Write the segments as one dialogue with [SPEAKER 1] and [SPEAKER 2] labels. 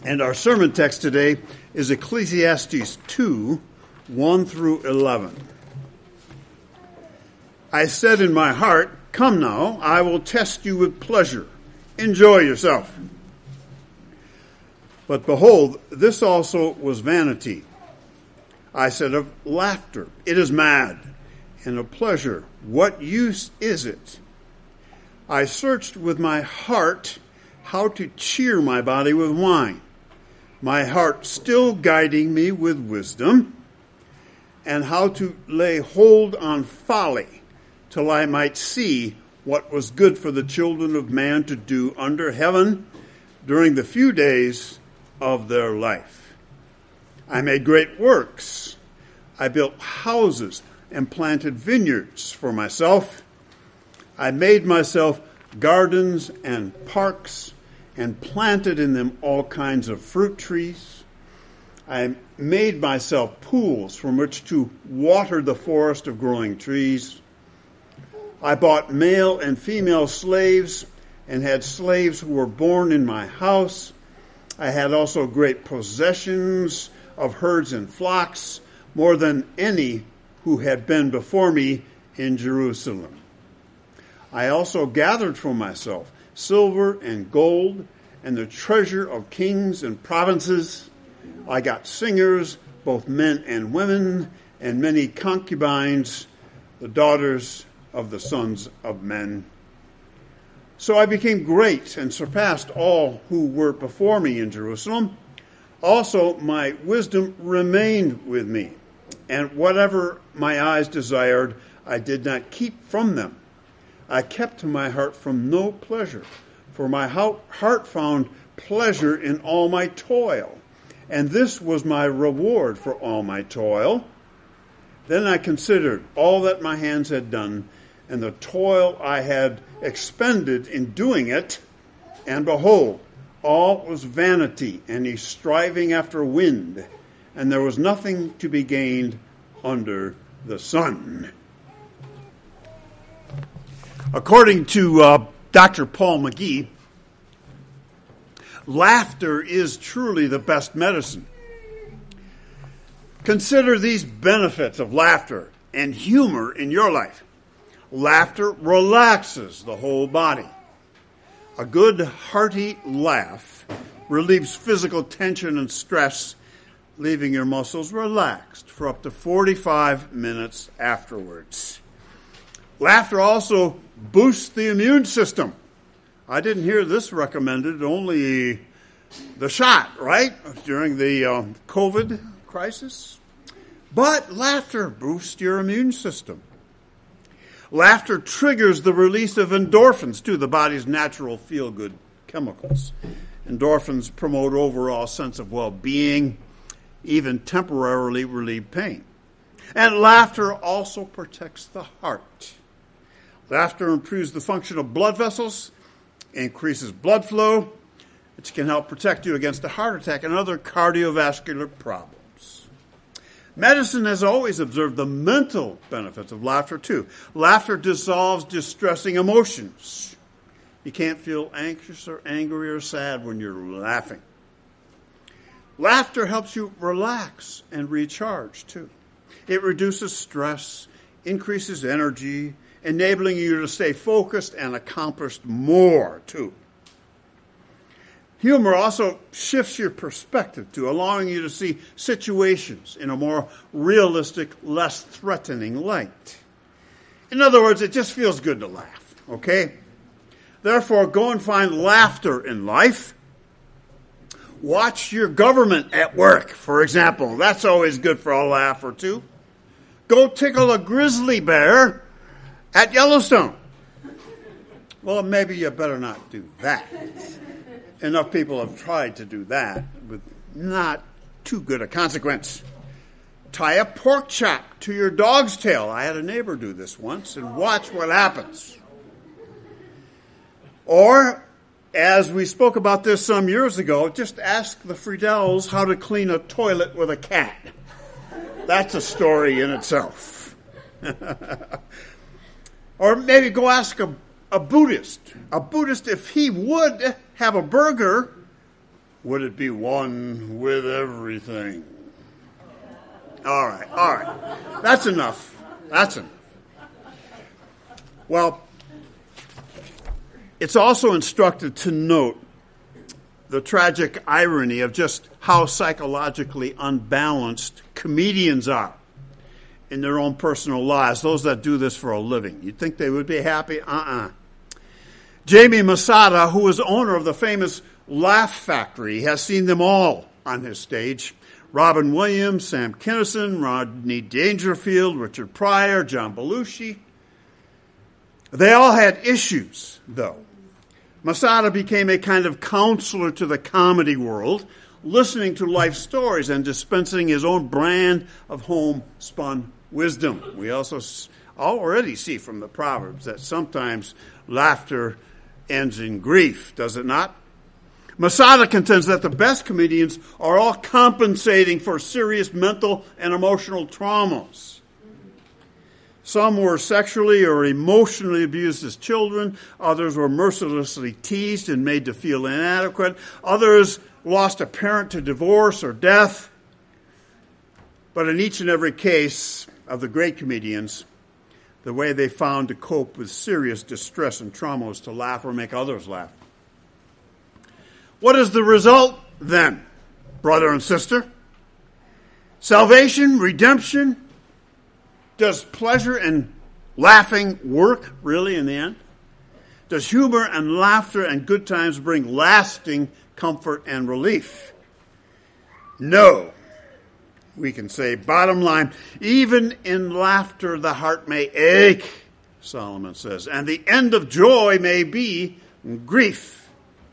[SPEAKER 1] And our sermon text today is Ecclesiastes 2, 1 through 11. I said in my heart, "Come now, I will test you with pleasure. Enjoy yourself." But behold, this also was vanity. I said of laughter, "It is mad," and of pleasure, "What use is it?" I searched with my heart how to cheer my body with wine, my heart still guiding me with wisdom, and how to lay hold on folly, till I might see what was good for the children of man to do under heaven during the few days of their life. I made great works. I built houses and planted vineyards for myself. I made myself gardens and parks and planted in them all kinds of fruit trees. I made myself pools from which to water the forest of growing trees. I bought male and female slaves and had slaves who were born in my house. I had also great possessions of herds and flocks, more than any who had been before me in Jerusalem. I also gathered for myself silver and gold and the treasure of kings and provinces. I got singers, both men and women, and many concubines, the daughters of the sons of men. So I became great and surpassed all who were before me in Jerusalem. Also, my wisdom remained with me, and whatever my eyes desired, I did not keep from them. I kept my heart from no pleasure, for my heart found pleasure in all my toil, and this was my reward for all my toil. Then I considered all that my hands had done, and the toil I had expended in doing it, and behold, all was vanity and a striving after wind, and there was nothing to be gained under the sun. According to Dr. Paul McGee, laughter is truly the best medicine. Consider these benefits of laughter and humor in your life. Laughter relaxes the whole body. A good, hearty laugh relieves physical tension and stress, leaving your muscles relaxed for up to 45 minutes afterwards. Laughter also boosts the immune system. I didn't hear this recommended, only the shot, right, during the COVID crisis. But laughter boosts your immune system. Laughter triggers the release of endorphins, too, the body's natural feel-good chemicals. Endorphins promote overall sense of well-being, even temporarily relieve pain. And laughter also protects the heart. Laughter improves the function of blood vessels, increases blood flow, which can help protect you against a heart attack and other cardiovascular problems. Medicine has always observed the mental benefits of laughter, too. Laughter dissolves distressing emotions. You can't feel anxious or angry or sad when you're laughing. Laughter helps you relax and recharge, too. It reduces stress, increases energy, enabling you to stay focused and accomplish more, too. Humor also shifts your perspective, too, allowing you to see situations in a more realistic, less threatening light. In other words, it just feels good to laugh, okay? Therefore, go and find laughter in life. Watch your government at work, for example. That's always good for a laugh or two. Go tickle a grizzly bear at Yellowstone. Well, maybe you better not do that. Enough people have tried to do that with not too good a consequence. Tie a pork chop to your dog's tail. I had a neighbor do this once, and watch what happens. Or, as we spoke about this some years ago, just ask the Friedells how to clean a toilet with a cat. That's a story in itself. Or maybe go ask a Buddhist if he would have a burger would it be one with everything? All right. That's enough. Well, it's also instructive to note the tragic irony of just how psychologically unbalanced comedians are in their own personal lives, those that do this for a living. You'd think they would be happy? Jamie Masada, who is owner of the famous Laugh Factory, has seen them all on his stage. Robin Williams, Sam Kinison, Rodney Dangerfield, Richard Pryor, John Belushi. They all had issues, though. Masada became a kind of counselor to the comedy world, listening to life stories and dispensing his own brand of homespun wisdom. We also already see from the Proverbs that sometimes laughter ends in grief, does it not? Masada contends that the best comedians are all compensating for serious mental and emotional traumas. Some were sexually or emotionally abused as children. Others were mercilessly teased and made to feel inadequate. Others lost a parent to divorce or death. But in each and every case of the great comedians, the way they found to cope with serious distress and trauma was to laugh or make others laugh. What is the result then, brother and sister? Salvation, redemption. Does pleasure and laughing work really in the end? Does humor and laughter and good times bring lasting comfort and relief? No. We can say, bottom line, even in laughter the heart may ache, Solomon says, and the end of joy may be grief.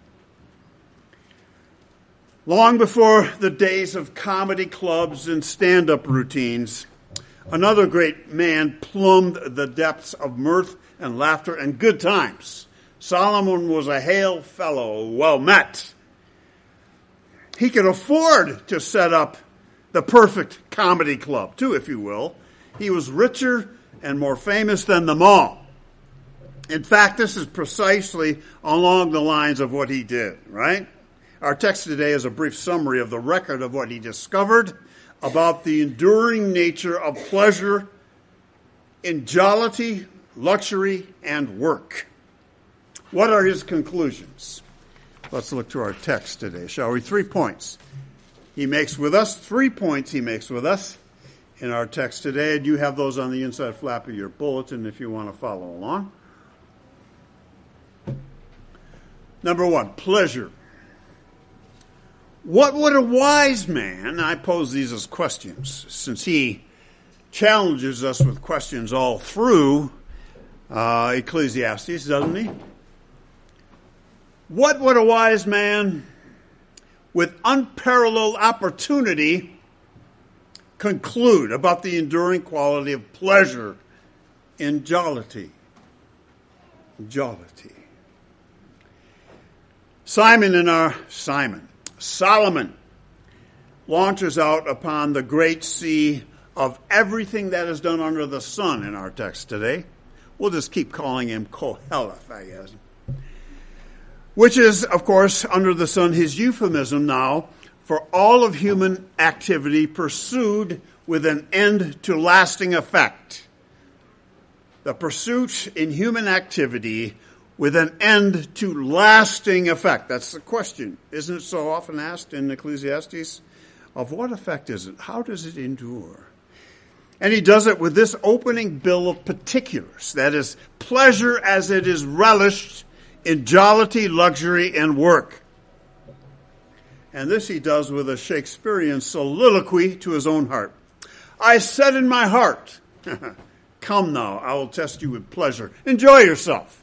[SPEAKER 1] Long before the days of comedy clubs and stand-up routines, another great man plumbed the depths of mirth and laughter and good times. Solomon was a hail fellow, well met. He could afford to set up the perfect comedy club, too, if you will. He was richer and more famous than them all. In fact, this is precisely along the lines of what he did, right? Our text today is a brief summary of the record of what he discovered about the enduring nature of pleasure in jollity, luxury, and work. What are his conclusions? Let's look to our text today, shall we? 3 points he makes with us. 3 points he makes with us in our text today. And you have those on the inside flap of your bulletin if you want to follow along. Number 1, pleasure. What would a wise man, I pose these as questions, since he challenges us with questions all through Ecclesiastes, doesn't he? What would a wise man with unparalleled opportunity conclude about the enduring quality of pleasure in jollity? Jollity. Solomon launches out upon the great sea of everything that is done under the sun in our text today. We'll just keep calling him Koheleth, I guess. Which is, of course, under the sun, his euphemism now for all of human activity pursued with an end to lasting effect. The pursuit in human activity with an end to lasting effect. That's the question. Isn't it so often asked in Ecclesiastes? Of what effect is it? How does it endure? And he does it with this opening bill of particulars. That is, pleasure as it is relished in jollity, luxury, and work. And this he does with a Shakespearean soliloquy to his own heart. I said in my heart, come now, I will test you with pleasure. Enjoy yourself.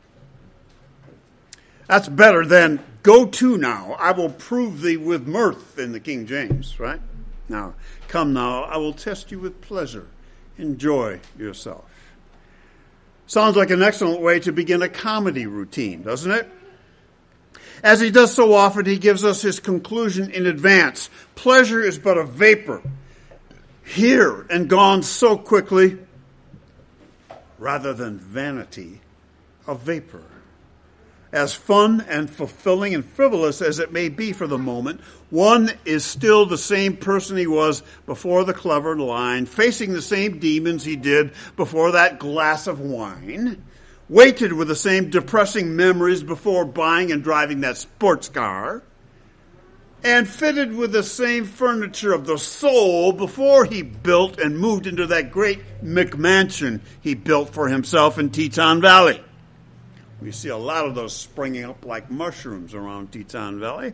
[SPEAKER 1] That's better than, go to now, I will prove thee with mirth in the King James, right? Now, come now, I will test you with pleasure. Enjoy yourself. Sounds like an excellent way to begin a comedy routine, doesn't it? As he does so often, he gives us his conclusion in advance. Pleasure is but a vapor, here and gone so quickly, rather than vanity, a vapor. As fun and fulfilling and frivolous as it may be for the moment, one is still the same person he was before the clever line, facing the same demons he did before that glass of wine, weighted with the same depressing memories before buying and driving that sports car, and fitted with the same furniture of the soul before he built and moved into that great McMansion he built for himself in Teton Valley. We see a lot of those springing up like mushrooms around Teton Valley.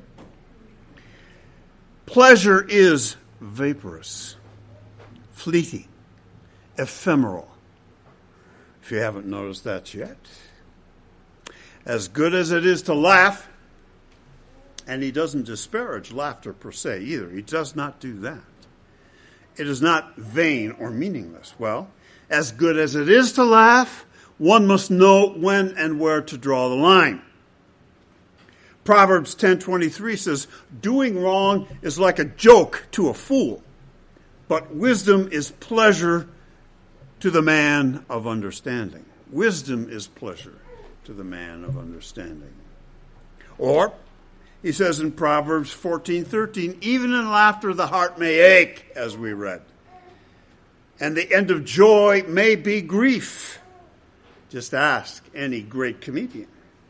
[SPEAKER 1] Pleasure is vaporous, fleeting, ephemeral. If you haven't noticed that yet. As good as it is to laugh, and he doesn't disparage laughter per se either. He does not do that. It is not vain or meaningless. Well, as good as it is to laugh, one must know when and where to draw the line. Proverbs 10:23 says, doing wrong is like a joke to a fool, but wisdom is pleasure to the man of understanding. Wisdom is pleasure to the man of understanding. Or, he says in Proverbs 14:13, even in laughter the heart may ache, as we read, and the end of joy may be grief. Just ask any great comedian.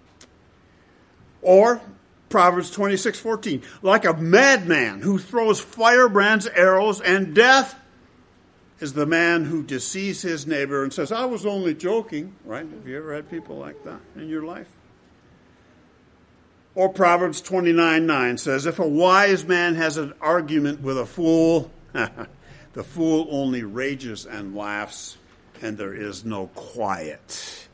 [SPEAKER 1] Or Proverbs 26:14, like a madman who throws firebrands, arrows, and death is the man who deceives his neighbor and says, I was only joking, right? Have you ever had people like that in your life? Or Proverbs 29:9 says, if a wise man has an argument with a fool, the fool only rages and laughs, and there is no quiet.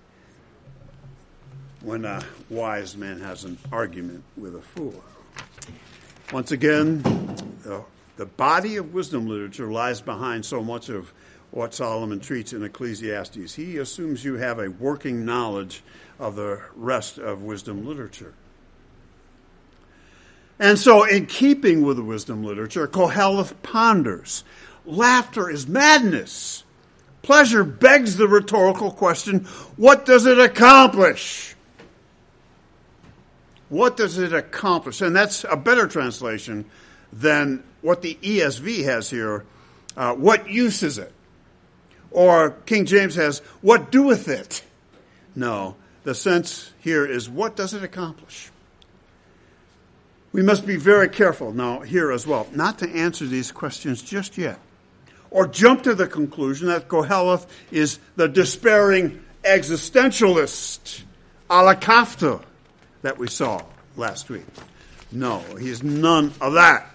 [SPEAKER 1] When a wise man has an argument with a fool. Once again, the body of wisdom literature lies behind so much of what Solomon treats in Ecclesiastes. He assumes you have a working knowledge of the rest of wisdom literature. And so, in keeping with the wisdom literature, Koheleth ponders, laughter is madness. Pleasure begs the rhetorical question, what does it accomplish? What does it accomplish? And that's a better translation than what the ESV has here. What use is it? Or King James has, what doeth it? No, the sense here is, what does it accomplish? We must be very careful now here as well, not to answer these questions just yet, or jump to the conclusion that Koheleth is the despairing existentialist, a la Kafta, that we saw last week. No, he's none of that.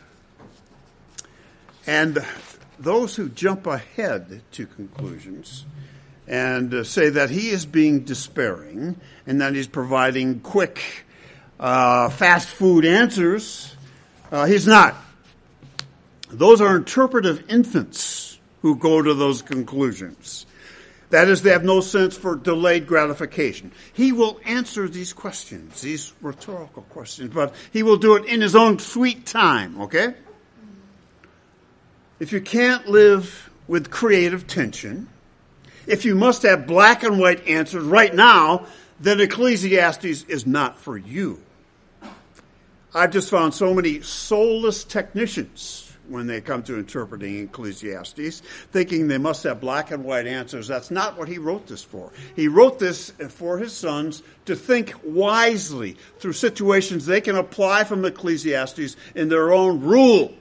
[SPEAKER 1] And those who jump ahead to conclusions and say that he is being despairing and that he's providing quick, fast food answers, he's not. Those are interpretive infants who go to those conclusions. That is, they have no sense for delayed gratification. He will answer these questions, these rhetorical questions, but he will do it in his own sweet time, okay? If you can't live with creative tension, if you must have black and white answers right now, then Ecclesiastes is not for you. I've just found so many soulless technicians when they come to interpreting Ecclesiastes, thinking they must have black and white answers. That's not what he wrote this for. He wrote this for his sons to think wisely through situations they can apply from Ecclesiastes in their own rule.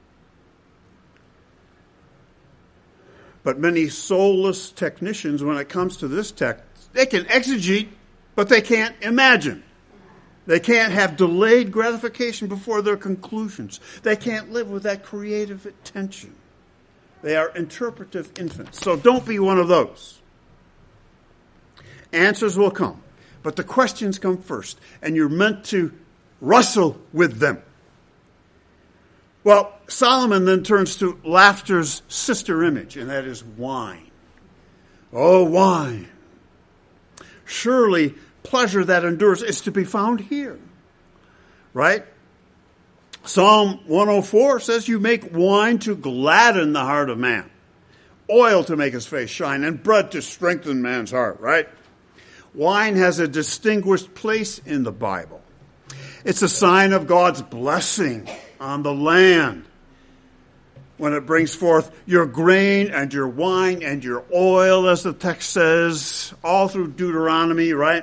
[SPEAKER 1] But many soulless technicians, when it comes to this text, they can exegete, but they can't imagine. They can't have delayed gratification before their conclusions. They can't live with that creative attention. They are interpretive infants. So don't be one of those. Answers will come, but the questions come first, and you're meant to wrestle with them. Well, Solomon then turns to laughter's sister image, and that is wine. Oh, wine. Surely pleasure that endures is to be found here. Right? Psalm 104 says you make wine to gladden the heart of man, oil to make his face shine, and bread to strengthen man's heart, right? Wine has a distinguished place in the Bible. It's a sign of God's blessing on the land when it brings forth your grain and your wine and your oil, as the text says, all through Deuteronomy, right?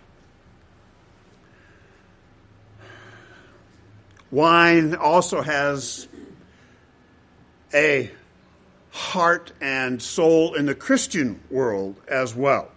[SPEAKER 1] Wine also has a heart and soul in the Christian world as well.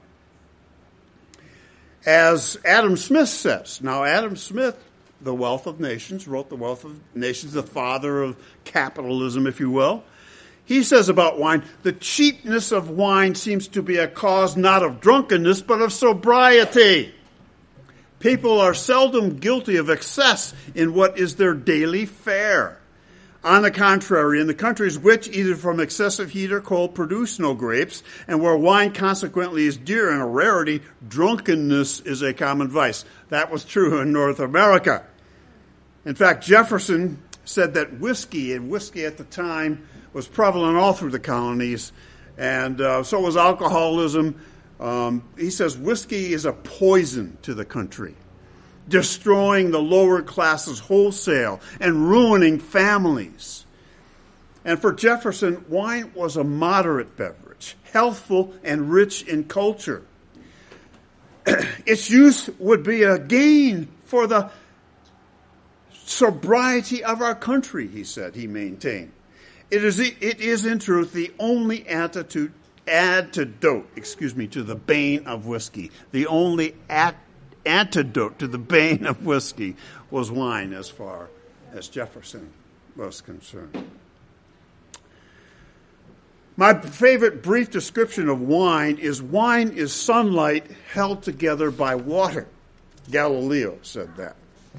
[SPEAKER 1] As Adam Smith says, now Adam Smith, The Wealth of Nations, wrote The Wealth of Nations, the father of capitalism, if you will. He says about wine, the cheapness of wine seems to be a cause not of drunkenness, but of sobriety. People are seldom guilty of excess in what is their daily fare. On the contrary, in the countries which, either from excessive heat or cold, produce no grapes, and where wine consequently is dear and a rarity, drunkenness is a common vice. That was true in North America. In fact, Jefferson said that whiskey at the time was prevalent all through the colonies, and so was alcoholism. He says whiskey is a poison to the country, destroying the lower classes wholesale and ruining families. And for Jefferson, wine was a moderate beverage, healthful and rich in culture. Its use would be a gain for the sobriety of our country, he said, he maintained. It is in truth the only antidote to the bane of whiskey. The only antidote to the bane of whiskey was wine, as far as Jefferson was concerned. My favorite brief description of wine is sunlight held together by water. Galileo said that.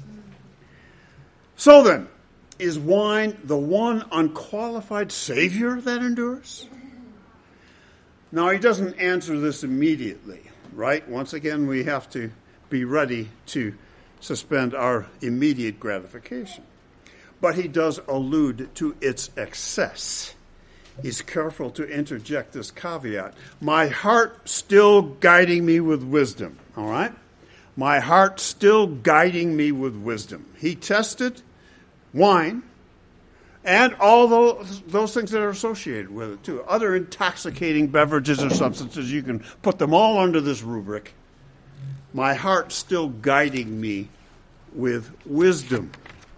[SPEAKER 1] So then, is wine the one unqualified Savior that endures? Now, he doesn't answer this immediately, right? Once again, we have to be ready to suspend our immediate gratification. But he does allude to its excess. He's careful to interject this caveat. My heart still guiding me with wisdom, all right? My heart still guiding me with wisdom. He tested wine and all those things that are associated with it, too. Other intoxicating beverages or substances, you can put them all under this rubric. My heart still guiding me with wisdom.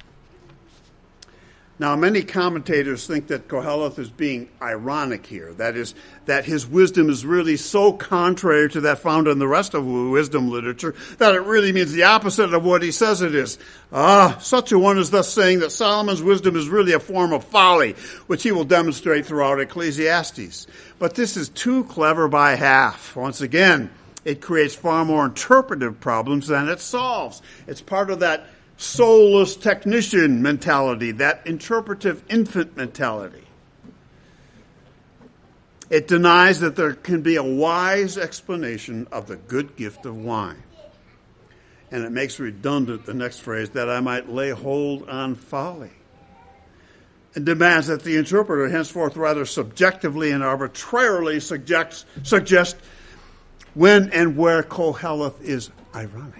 [SPEAKER 1] Now, many commentators think that Koheleth is being ironic here. That is, that his wisdom is really so contrary to that found in the rest of wisdom literature that it really means the opposite of what he says it is. Such a one is thus saying that Solomon's wisdom is really a form of folly, which he will demonstrate throughout Ecclesiastes. But this is too clever by half. Once again, it creates far more interpretive problems than it solves. It's part of that soulless technician mentality, that interpretive infant mentality. It denies that there can be a wise explanation of the good gift of wine. And it makes redundant the next phrase, that I might lay hold on folly. And demands that the interpreter henceforth rather subjectively and arbitrarily suggest when and where Koheleth is ironic.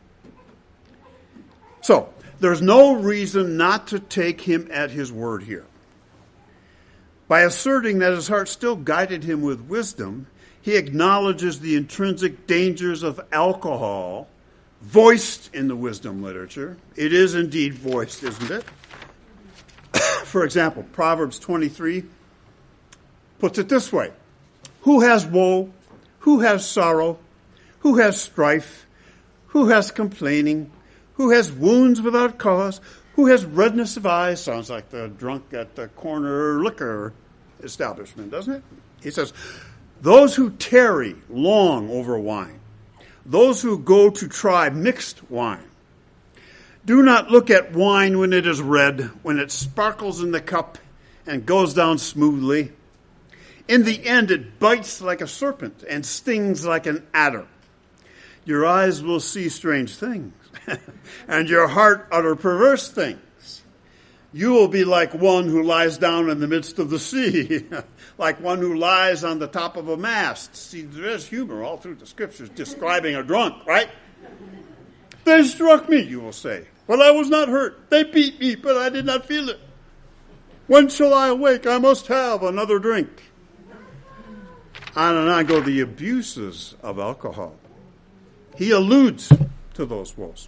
[SPEAKER 1] So, there's no reason not to take him at his word here. By asserting that his heart still guided him with wisdom, he acknowledges the intrinsic dangers of alcohol voiced in the wisdom literature. It is indeed voiced, isn't it? For example, Proverbs 23 puts it this way. Who has woe? Who has sorrow? Who has strife? Who has complaining? Who has wounds without cause? Who has redness of eyes? Sounds like the drunk at the corner liquor establishment, doesn't it? He says, those who tarry long over wine, those who go to try mixed wine, do not look at wine when it is red, when it sparkles in the cup and goes down smoothly. In the end, it bites like a serpent and stings like an adder. Your eyes will see strange things, and your heart utter perverse things. You will be like one who lies down in the midst of the sea, like one who lies on the top of a mast. See, there's humor all through the scriptures describing a drunk, right? They struck me, you will say, but I was not hurt. They beat me, but I did not feel it. When shall I awake? I must have another drink. On and on go the abuses of alcohol. He alludes to those woes.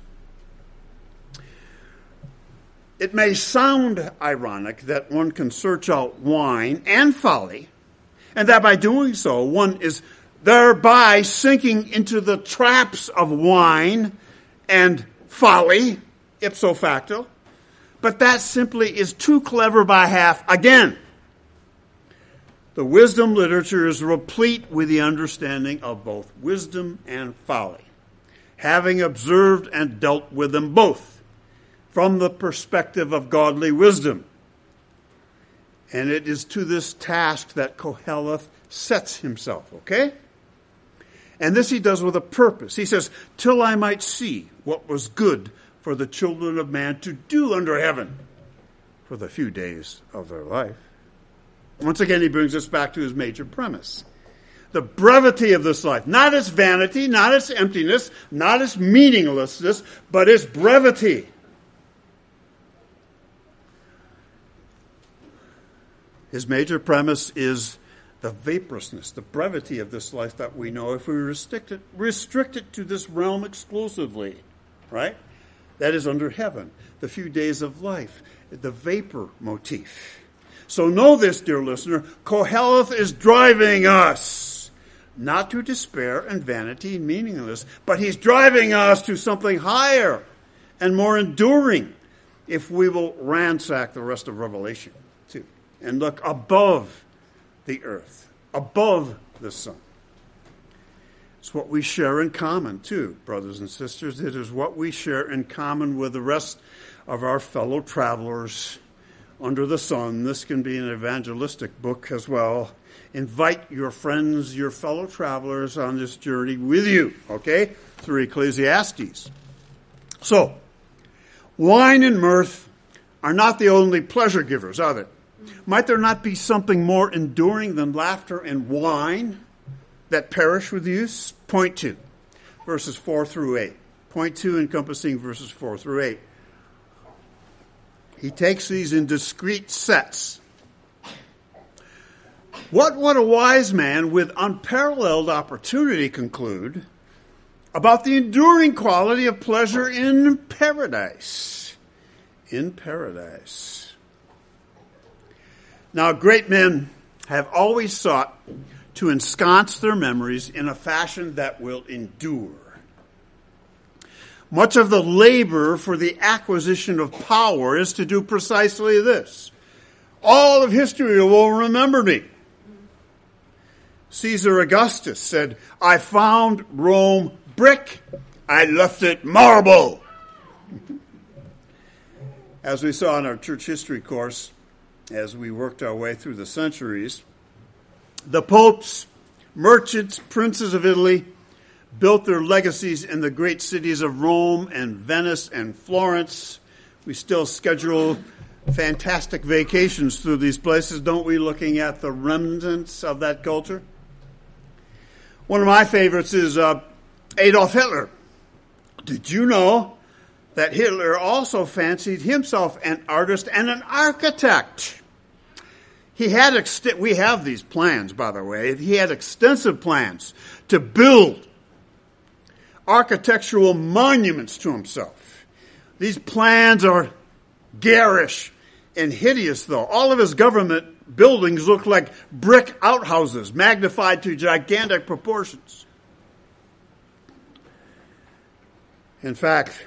[SPEAKER 1] It may sound ironic that one can search out wine and folly, and that by doing so, one is thereby sinking into the traps of wine and folly, ipso facto. But that simply is too clever by half again. The wisdom literature is replete with the understanding of both wisdom and folly, having observed and dealt with them both from the perspective of godly wisdom. And it is to this task that Koheleth sets himself, okay? And this he does with a purpose. He says, till I might see what was good for the children of man to do under heaven for the few days of their life. Once again, he brings us back to his major premise. The brevity of this life, not its vanity, not its emptiness, not its meaninglessness, but its brevity. His major premise is the vaporousness, the brevity of this life that we know if we restrict it to this realm exclusively, right? That is under heaven, the few days of life, the vapor motif. So know this, dear listener, Koheleth is driving us, not to despair and vanity and meaningless, but he's driving us to something higher and more enduring if we will ransack the rest of Revelation too, and look above the earth, above the sun. It's what we share in common too, brothers and sisters. It is what we share in common with the rest of our fellow travelers under the sun. This can be an evangelistic book as well. Invite your friends, your fellow travelers on this journey with you, okay, through Ecclesiastes. So, wine and mirth are not the only pleasure givers, are they? Might there not be something more enduring than laughter and wine that perish with use? Point 2, verses 4 through 8. Point 2 encompassing verses 4 through 8. He takes these in discrete sets. What would a wise man with unparalleled opportunity conclude about the enduring quality of pleasure in paradise? In paradise. Now, great men have always sought to ensconce their memories in a fashion that will endure. Much of the labor for the acquisition of power is to do precisely this. All of history will remember me. Caesar Augustus said, I found Rome brick, I left it marble. As we saw in our church history course, as we worked our way through the centuries, the popes, merchants, princes of Italy built their legacies in the great cities of Rome and Venice and Florence. We still schedule fantastic vacations through these places, don't we, looking at the remnants of that culture? One of my favorites is Adolf Hitler. Did you know that Hitler also fancied himself an artist and an architect? He had, we have these plans, by the way. He had extensive plans to build architectural monuments to himself. These plans are garish and hideous, though. All of his government buildings look like brick outhouses, magnified to gigantic proportions. In fact,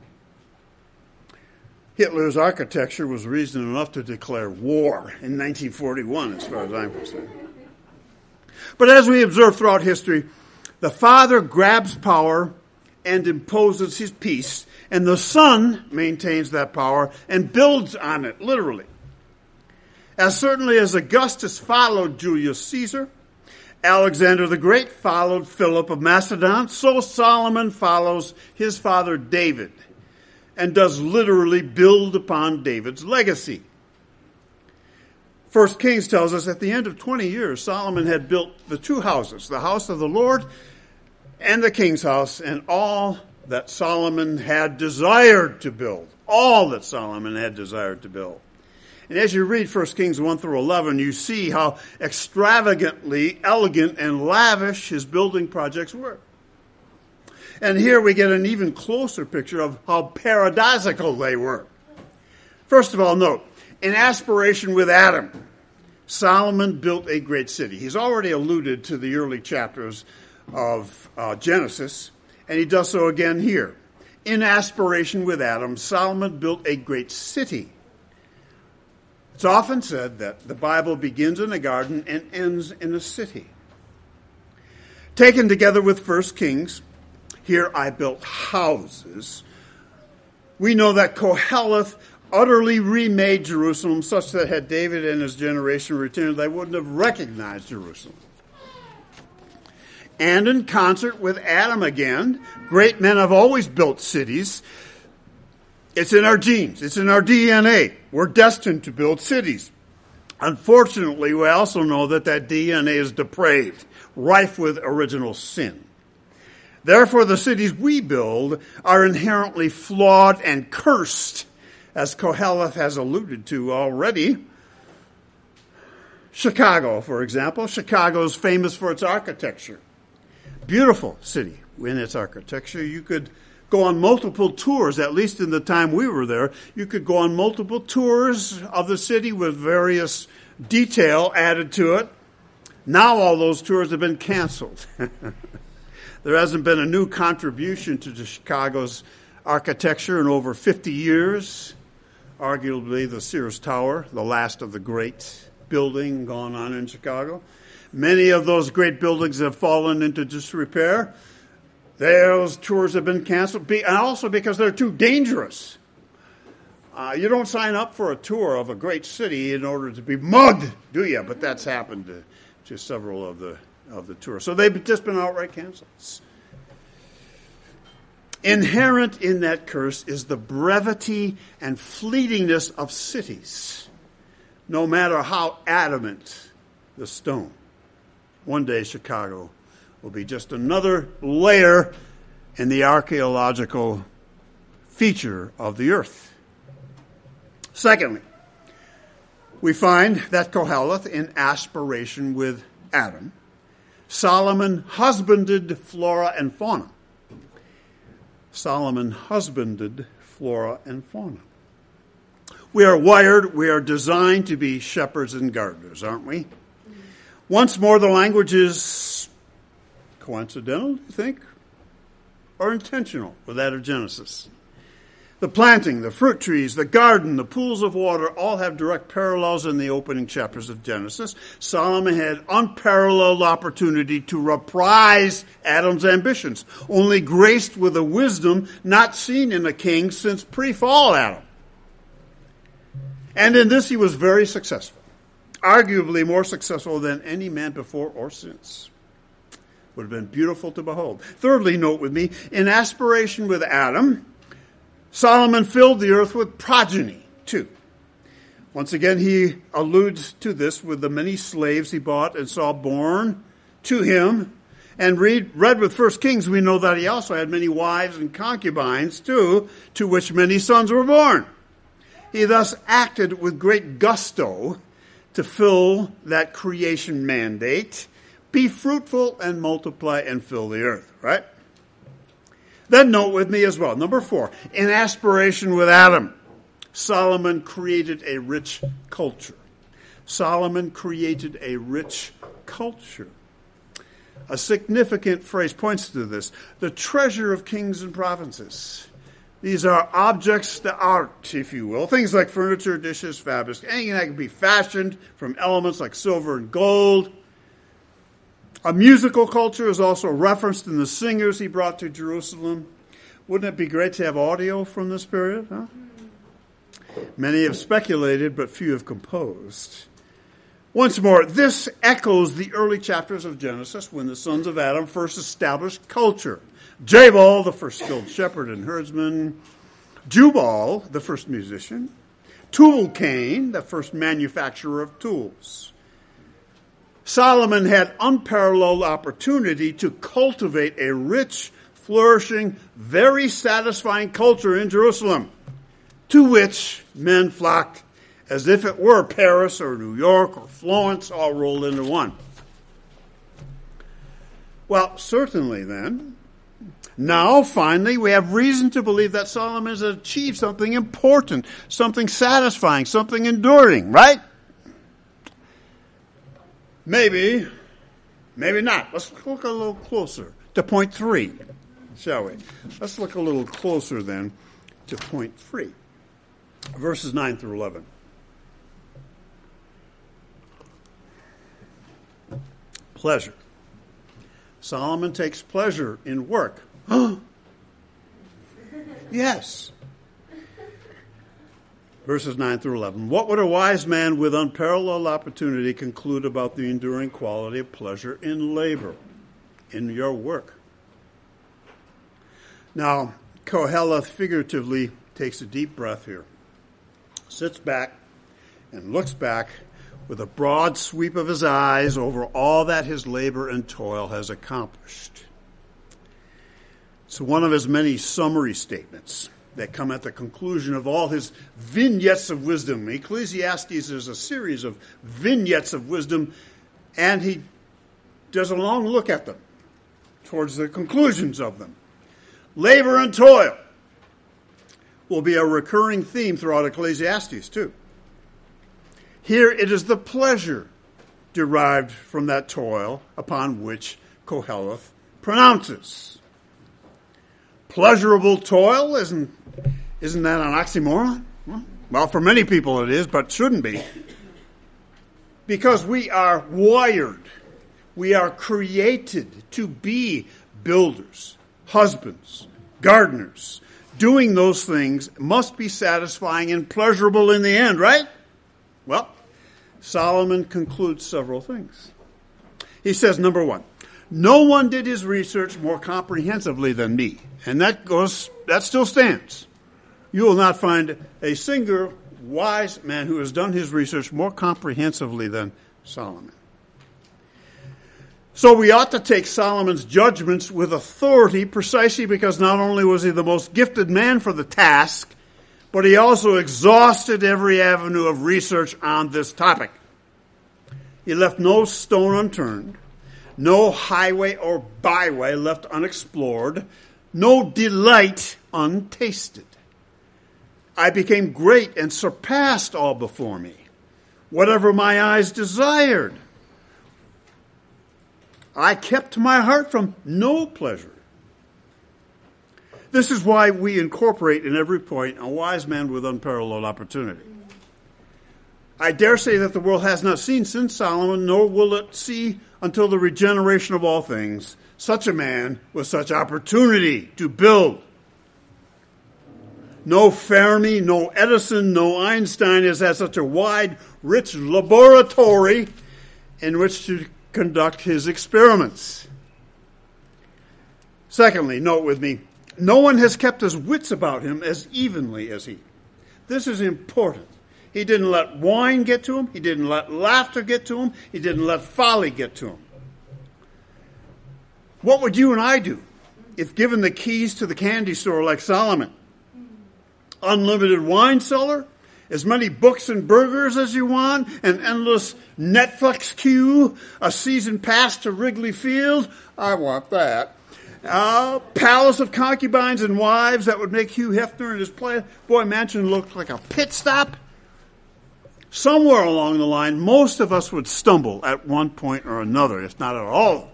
[SPEAKER 1] Hitler's architecture was reason enough to declare war in 1941, as far as I'm concerned. But as we observe throughout history, the Father grabs power and imposes his peace, and the Son maintains that power and builds on it, literally. As certainly as Augustus followed Julius Caesar, Alexander the Great followed Philip of Macedon, so Solomon follows his father David. and does literally build upon David's legacy. 1 Kings tells us at the end of 20 years, Solomon had built the two houses, the house of the Lord and the king's house, and all that Solomon had desired to build. All that Solomon had desired to build. And as you read 1 Kings 1 through 11, you see how extravagantly elegant and lavish his building projects were. And here we get an even closer picture of how paradisical they were. First of all, note, in aspiration with Adam, Solomon built a great city. He's already alluded to the early chapters of Genesis, and he does so again here. In aspiration with Adam, Solomon built a great city. It's often said that the Bible begins in a garden and ends in a city. Taken together with 1 Kings, here I built houses, we know that Koheleth utterly remade Jerusalem such that had David and his generation returned, they wouldn't have recognized Jerusalem. And in concert with Adam again, great men have always built cities. It's in our genes. It's in our DNA. We're destined to build cities. Unfortunately, we also know that DNA is depraved, rife with original sin. Therefore, the cities we build are inherently flawed and cursed, as Koheleth has alluded to already. Chicago, for example. Chicago is famous for its architecture. Beautiful city in its architecture. You could go on multiple tours, at least in the time we were there. You could go on multiple tours of the city with various detail added to it. Now all those tours have been canceled. There hasn't been a new contribution to Chicago's architecture in over 50 years. Arguably the Sears Tower, the last of the great building gone on in Chicago. Many of those great buildings have fallen into disrepair. Those tours have been canceled, and also because they're too dangerous. You don't sign up for a tour of a great city in order to be mugged, do you? But that's happened to several of the tours. So they've just been outright canceled. Inherent in that curse is the brevity and fleetingness of cities, no matter how adamant the stone. One day Chicago will be just another layer in the archaeological feature of the earth. Secondly, we find that Koheleth, in aspiration with Adam, Solomon husbanded flora and fauna. Solomon husbanded flora and fauna. We are wired, we are designed to be shepherds and gardeners, aren't we? Once more, the language is coincidental, do you think? Or intentional with that of Genesis? The planting, the fruit trees, the garden, the pools of water all have direct parallels in the opening chapters of Genesis. Solomon had unparalleled opportunity to reprise Adam's ambitions, only graced with a wisdom not seen in a king since pre-fall Adam. And in this he was very successful. Arguably more successful than any man before or since. Would have been beautiful to behold. Thirdly, note with me, in aspiration with Adam, Solomon filled the earth with progeny, too. Once again, he alludes to this with the many slaves he bought and saw born to him. And read with 1 Kings, we know that he also had many wives and concubines, too, to which many sons were born. He thus acted with great gusto to fill that creation mandate. Be fruitful and multiply and fill the earth, right? Then note with me as well, number 4, in aspiration with Adam, Solomon created a rich culture. Solomon created a rich culture. A significant phrase points to this. The treasure of kings and provinces. These are objects d'art, if you will. Things like furniture, dishes, fabrics, anything that can be fashioned from elements like silver and gold. A musical culture is also referenced in the singers he brought to Jerusalem. Wouldn't it be great to have audio from this period? Huh? Many have speculated, but few have composed. Once more, this echoes the early chapters of Genesis when the sons of Adam first established culture. Jabal, the first skilled shepherd and herdsman, Jubal, the first musician. Tubal-Cain, the first manufacturer of tools. Solomon had unparalleled opportunity to cultivate a rich, flourishing, very satisfying culture in Jerusalem, to which men flocked as if it were Paris or New York or Florence all rolled into one. Well, certainly then, now finally we have reason to believe that Solomon has achieved something important, something satisfying, something enduring, right? Maybe, maybe not. Let's look a little closer to point 3, shall we? Let's look a little closer then to point 3, verses 9 through 11. Pleasure. Solomon takes pleasure in work. Yes. Verses 9 through 11. What would a wise man with unparalleled opportunity conclude about the enduring quality of pleasure in labor, in your work? Now, Koheleth figuratively takes a deep breath here, sits back, and looks back with a broad sweep of his eyes over all that his labor and toil has accomplished. It's one of his many summary statements that come at the conclusion of all his vignettes of wisdom. Ecclesiastes is a series of vignettes of wisdom, and he does a long look at them towards the conclusions of them. Labor and toil will be a recurring theme throughout Ecclesiastes, too. Here it is the pleasure derived from that toil upon which Koheleth pronounces. Pleasurable toil, isn't that an oxymoron? Well, for many people it is, but shouldn't be. Because we are wired, we are created to be builders, husbands, gardeners. Doing those things must be satisfying and pleasurable in the end, right? Well, Solomon concludes several things. He says, number 1, no one did his research more comprehensively than me. And that still stands. You will not find a single wise man who has done his research more comprehensively than Solomon. So we ought to take Solomon's judgments with authority precisely because not only was he the most gifted man for the task, but he also exhausted every avenue of research on this topic. He left no stone unturned, no highway or byway left unexplored, no delight untasted. I became great and surpassed all before me. Whatever my eyes desired, I kept my heart from no pleasure. This is why we incorporate in every point a wise man with unparalleled opportunity. I dare say that the world has not seen since Solomon, nor will it see until the regeneration of all things, such a man with such opportunity to build. No Fermi, no Edison, no Einstein has had such a wide, rich laboratory in which to conduct his experiments. Secondly, note with me, no one has kept his wits about him as evenly as he. This is important. He didn't let wine get to him. He didn't let laughter get to him. He didn't let folly get to him. What would you and I do if given the keys to the candy store like Solomon? Unlimited wine cellar, as many books and burgers as you want, an endless Netflix queue, a season pass to Wrigley Field. I want that. Palace of concubines and wives that would make Hugh Hefner and his Playboy Mansion look like a pit stop. Somewhere along the line, most of us would stumble at one point or another, if not at all.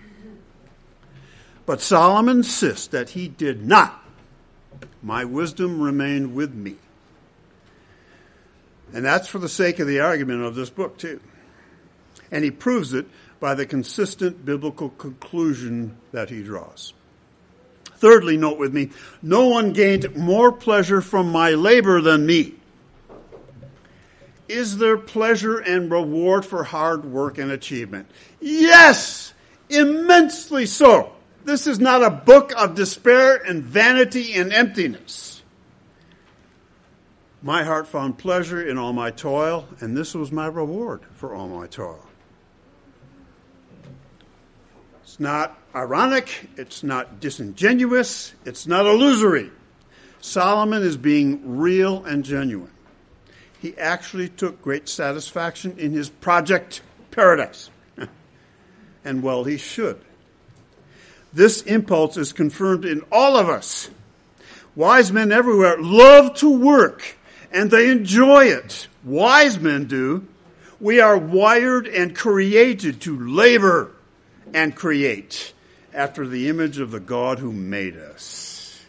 [SPEAKER 1] But Solomon insists that he did not. My wisdom remained with me. And that's for the sake of the argument of this book, too. And he proves it by the consistent biblical conclusion that he draws. Thirdly, note with me, no one gained more pleasure from my labor than me. Is there pleasure and reward for hard work and achievement? Yes, immensely so. This is not a book of despair and vanity and emptiness. My heart found pleasure in all my toil, and this was my reward for all my toil. It's not ironic, it's not disingenuous, it's not illusory. Solomon is being real and genuine. He actually took great satisfaction in his project paradise. And well, he should. This impulse is confirmed in all of us. Wise men everywhere love to work, and they enjoy it. Wise men do. We are wired and created to labor and create after the image of the God who made us.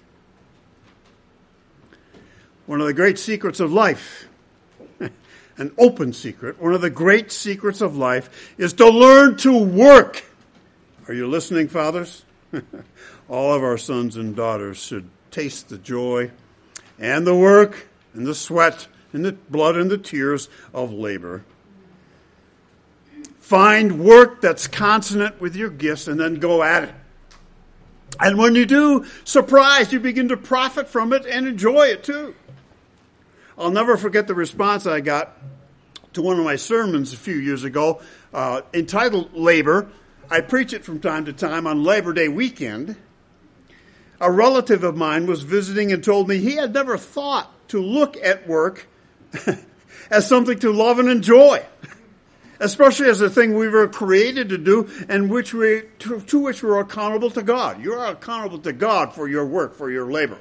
[SPEAKER 1] One of the great secrets of life, an open secret, one of the great secrets of life is to learn to work. Are you listening, fathers? All of our sons and daughters should taste the joy and the work and the sweat and the blood and the tears of labor. Find work that's consonant with your gifts and then go at it. And when you do, surprise, you begin to profit from it and enjoy it too. I'll never forget the response I got to one of my sermons a few years ago entitled Labor. I preach it from time to time on Labor Day weekend. A relative of mine was visiting and told me he had never thought to look at work as something to love and enjoy, especially as a thing we were created to do and to which we're accountable to God. You're accountable to God for your work, for your labor.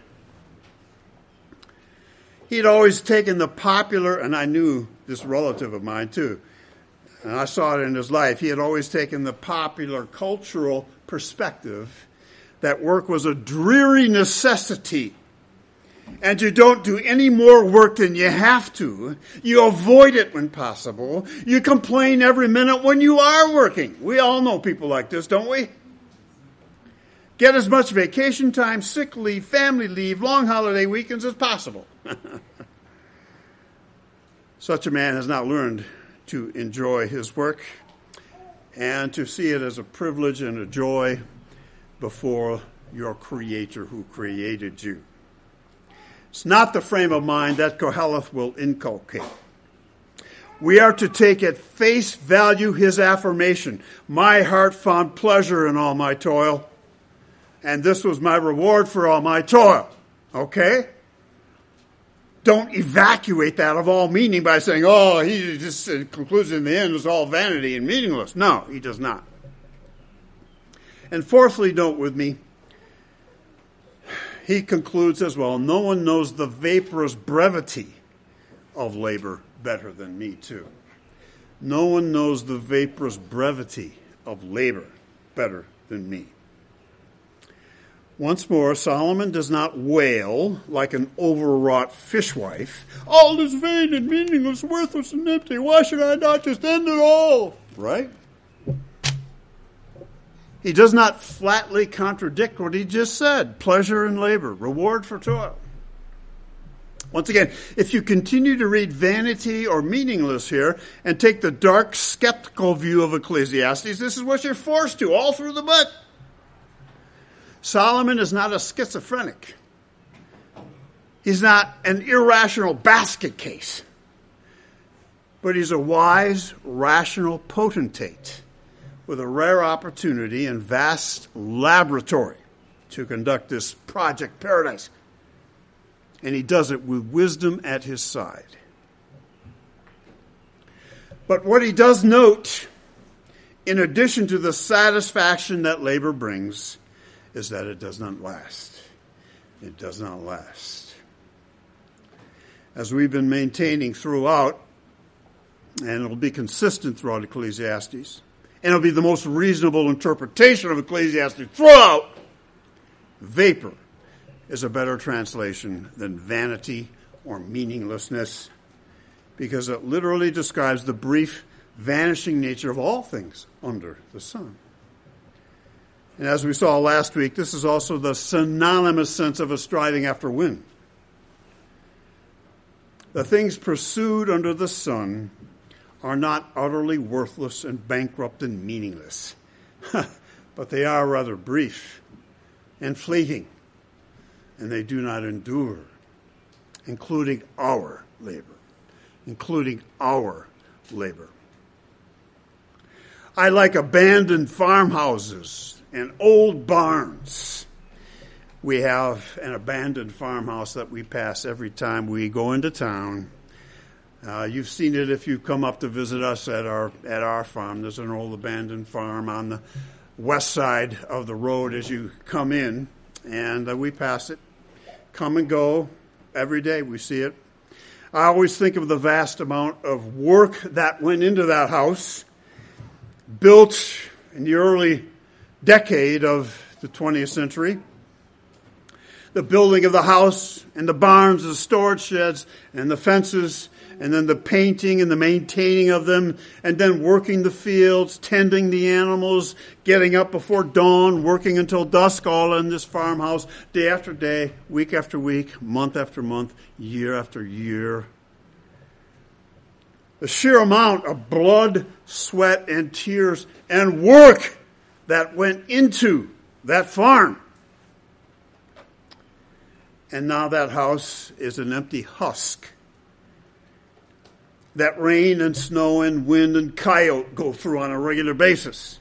[SPEAKER 1] He'd always taken the popular, and I knew this relative of mine too, and I saw it in his life. He had always taken the popular cultural perspective that work was a dreary necessity, and you don't do any more work than you have to. You avoid it when possible. You complain every minute when you are working. We all know people like this, don't we? Get as much vacation time, sick leave, family leave, long holiday weekends as possible. Such a man has not learned to enjoy his work and to see it as a privilege and a joy before your Creator who created you. It's not the frame of mind that Koheleth will inculcate. We are to take at face value his affirmation. My heart found pleasure in all my toil, and this was my reward for all my toil. Okay? Don't evacuate that of all meaning by saying, oh, he just concludes in the end it's all vanity and meaningless. No, he does not. And fourthly, note with me, he concludes as well, no one knows the vaporous brevity of labor better than me too. No one knows the vaporous brevity of labor better than me. Once more, Solomon does not wail like an overwrought fishwife. All is vain and meaningless, worthless and empty. Why should I not just end it all? Right? He does not flatly contradict what he just said. Pleasure and labor, reward for toil. Once again, if you continue to read vanity or meaningless here and take the dark, skeptical view of Ecclesiastes, this is what you're forced to all through the book. Solomon is not a schizophrenic. He's not an irrational basket case. But he's a wise, rational potentate with a rare opportunity and vast laboratory to conduct this project paradise. And he does it with wisdom at his side. But what he does note, in addition to the satisfaction that labor brings, is that it does not last. It does not last. As we've been maintaining throughout, and it'll be consistent throughout Ecclesiastes, and it'll be the most reasonable interpretation of Ecclesiastes throughout, vapor is a better translation than vanity or meaninglessness, because it literally describes the brief, vanishing nature of all things under the sun. And as we saw last week, this is also the synonymous sense of a striving after wind. The things pursued under the sun are not utterly worthless and bankrupt and meaningless, but they are rather brief and fleeting, and they do not endure. including our labor. Including our labor. I like abandoned farmhouses and old barns. We have an abandoned farmhouse that we pass every time we go into town. You've seen it if you come up to visit us at our farm. There's an old abandoned farm on the west side of the road as you come in, and we pass it, come and go. Every day we see it. I always think of the vast amount of work that went into that house, built in the early decade of the 20th century. The building of the house and the barns, the storage sheds and the fences, and then the painting and the maintaining of them, and then working the fields, tending the animals, getting up before dawn, working until dusk, all in this farmhouse, day after day, week after week, month after month, year after year. The sheer amount of blood, sweat, and tears and work that went into that farm. And now that house is an empty husk that rain and snow and wind and coyote go through on a regular basis.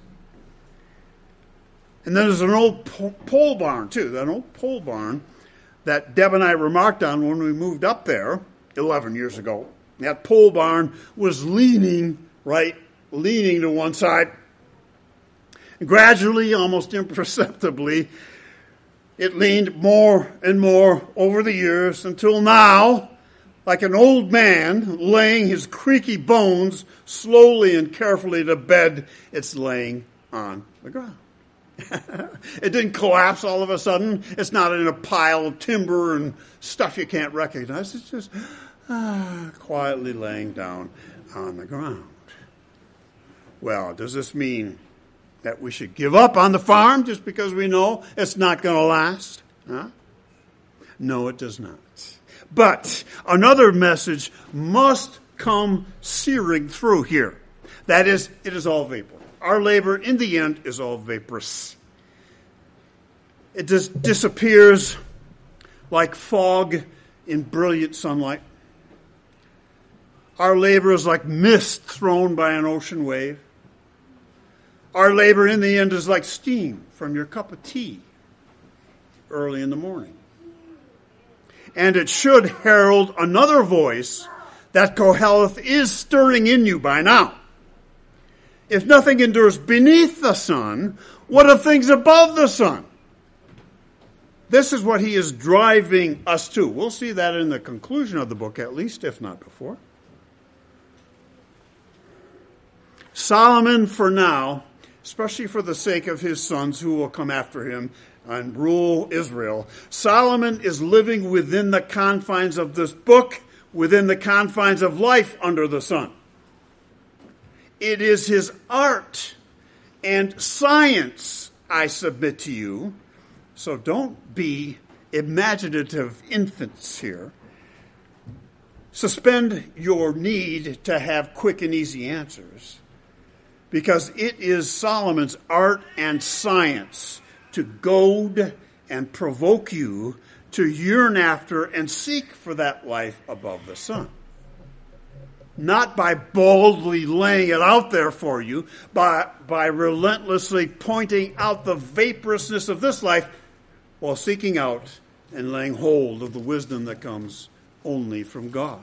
[SPEAKER 1] And then there's an old pole barn, too. That old pole barn that Deb and I remarked on when we moved up there 11 years ago. That pole barn was leaning to one side. And gradually, almost imperceptibly, it leaned more and more over the years until now, like an old man laying his creaky bones slowly and carefully to bed, it's laying on the ground. It didn't collapse all of a sudden. It's not in a pile of timber and stuff you can't recognize. It's just quietly laying down on the ground. Well, does this mean that we should give up on the farm just because we know it's not going to last? Huh? No, it does not. But another message must come searing through here. That is, it is all vapor. Our labor, in the end, is all vaporous. It just disappears like fog in brilliant sunlight. Our labor is like mist thrown by an ocean wave. Our labor, in the end, is like steam from your cup of tea early in the morning. And it should herald another voice that Koheleth is stirring in you by now. If nothing endures beneath the sun, what of things above the sun? This is what he is driving us to. We'll see that in the conclusion of the book, at least, if not before. Solomon, for now, especially for the sake of his sons who will come after him and rule Israel, Solomon is living within the confines of this book, within the confines of life under the sun. It is his art and science, I submit to you. So don't be imaginative infants here. Suspend your need to have quick and easy answers, because it is Solomon's art and science to goad and provoke you to yearn after and seek for that life above the sun. Not by boldly laying it out there for you, by relentlessly pointing out the vaporousness of this life, while seeking out and laying hold of the wisdom that comes only from God.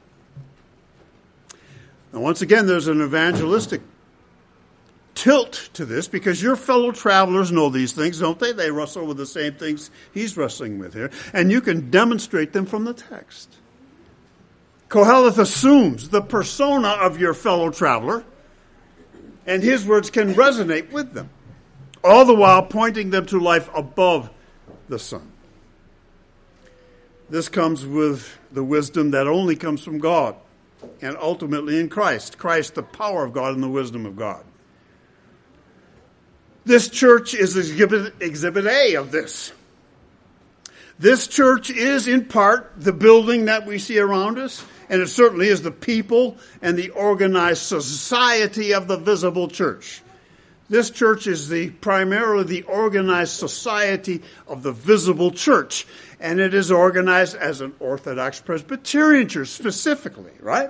[SPEAKER 1] Now, once again, there's an evangelistic tilt to this, because your fellow travelers know these things, don't they? They wrestle with the same things he's wrestling with here, and you can demonstrate them from the text. Koheleth assumes the persona of your fellow traveler, and his words can resonate with them, all the while pointing them to life above the sun. This comes with the wisdom that only comes from God, and ultimately in Christ. Christ, the power of God and the wisdom of God. This church is exhibit A of this. This church is, in part, the building that we see around us, and it certainly is the people and the organized society of the visible church. This church is primarily the organized society of the visible church. And it is organized as an Orthodox Presbyterian church specifically, right?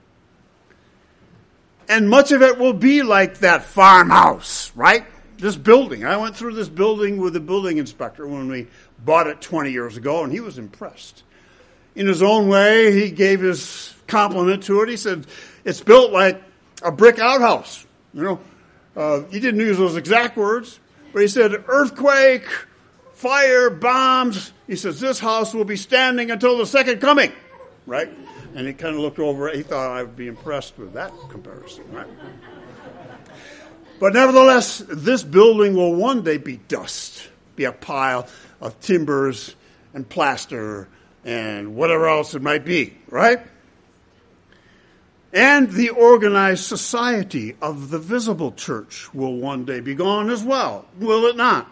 [SPEAKER 1] And much of it will be like that farmhouse, right? This building. I went through this building with the building inspector when we bought it 20 years ago, and he was impressed. In his own way, he gave his compliment to it. He said, it's built like a brick outhouse. You know, he didn't use those exact words, but he said, earthquake, fire, bombs. He says, this house will be standing until the second coming, right? And he kind of looked over it. He thought I would be impressed with that comparison, right? But nevertheless, this building will one day be dust, be a pile of timbers and plaster and whatever else it might be, right? And the organized society of the visible church will one day be gone as well, will it not?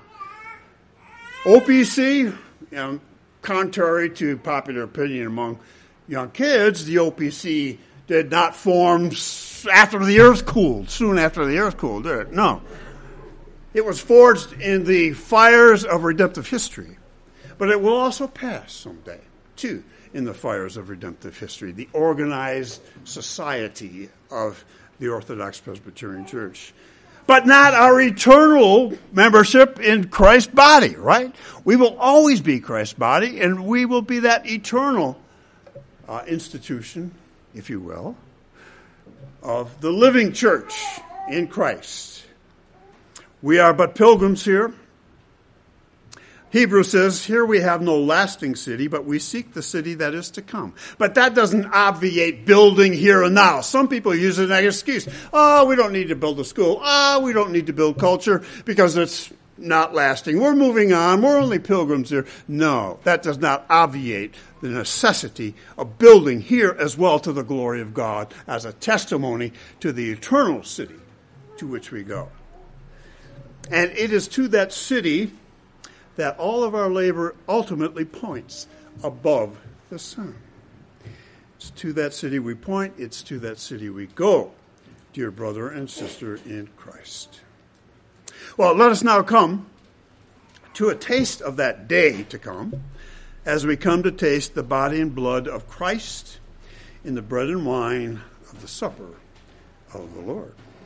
[SPEAKER 1] OPC, contrary to popular opinion among young kids, the OPC did not form after the earth cooled, soon after the earth cooled, did it? No. It was forged in the fires of redemptive history. But it will also pass someday, too, in the fires of redemptive history, the organized society of the Orthodox Presbyterian Church. But not our eternal membership in Christ's body, right? We will always be Christ's body, and we will be that eternal institution, if you will, of the living church in Christ. We are but pilgrims here. Hebrews says, here we have no lasting city, but we seek the city that is to come. But that doesn't obviate building here and now. Some people use it as an excuse. Oh, we don't need to build a school. Oh, we don't need to build culture because it's not lasting. We're moving on. We're only pilgrims here. No, that does not obviate the necessity of building here as well to the glory of God as a testimony to the eternal city to which we go. And it is to that city that all of our labor ultimately points above the sun. It's to that city we point. It's to that city we go, dear brother and sister in Christ. Well, let us now come to a taste of that day to come as we come to taste the body and blood of Christ in the bread and wine of the supper of the Lord.